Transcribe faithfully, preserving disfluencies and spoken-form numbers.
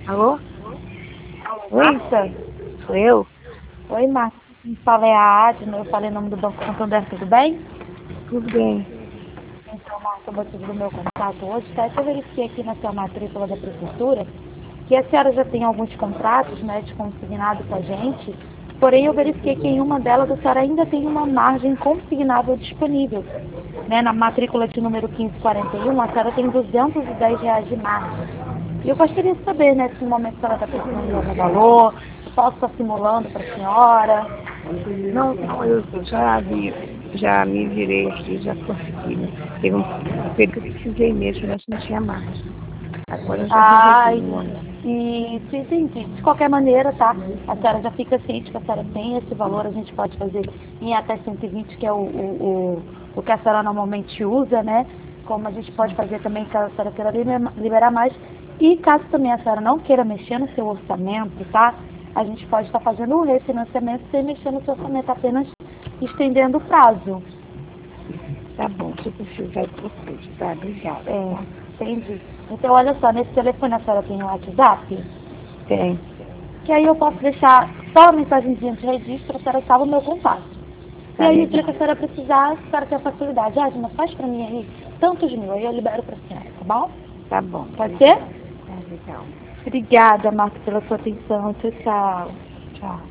Alô? Oi, Marta? sou eu? Oi, Marta. Me fala é a Adna, eu falei em nome do Banco Santander, tudo bem? Tudo bem. Então, Marta, o motivo do meu contato hoje, tá? Eu verifiquei aqui na sua matrícula da prefeitura que a senhora já tem alguns contratos, né, de consignado com a gente, porém eu verifiquei que em uma delas a senhora ainda tem uma margem consignável disponível. Né, na matrícula de número quinze quarenta e um, a senhora tem duzentos e dez reais de margem. E eu gostaria de saber, né, se no momento a senhora está precisando de algum valor, se posso estar simulando para a senhora. Não, não, eu já vi, já me virei aqui, já consegui. Né? Teve um período que eu precisei mesmo, mas não tinha mais. Agora eu já resolvi Ai, no momento. e se entendi. De qualquer maneira, tá? A senhora já fica ciente que a senhora tem esse valor, a gente pode fazer em até cento e vinte, que é o, o, o, o que a senhora normalmente usa, né? Como a gente pode fazer também, caso a senhora queira liber- liberar mais. E caso também a senhora não queira mexer no seu orçamento, tá? A gente pode estar fazendo um refinanciamento sem mexer no seu orçamento, apenas estendendo o prazo. Tá bom, se eu precisar eu procuro, tá? Obrigada. É, Tá? entendi. Então, olha só, nesse telefone a senhora tem o WhatsApp? Tem. Que aí eu posso deixar só a mensagenzinha de registro, a senhora salva o meu contato. E Tá aí, no dia que legal. a senhora precisar, a senhora tem a facilidade. Ah, Dina, faz pra mim aí tantos mil, aí eu libero pra senhora, tá bom? Tá bom, Pode ser? obrigada. Tá legal. Obrigada, Marta, pela sua atenção. Tchau, tchau. Tchau.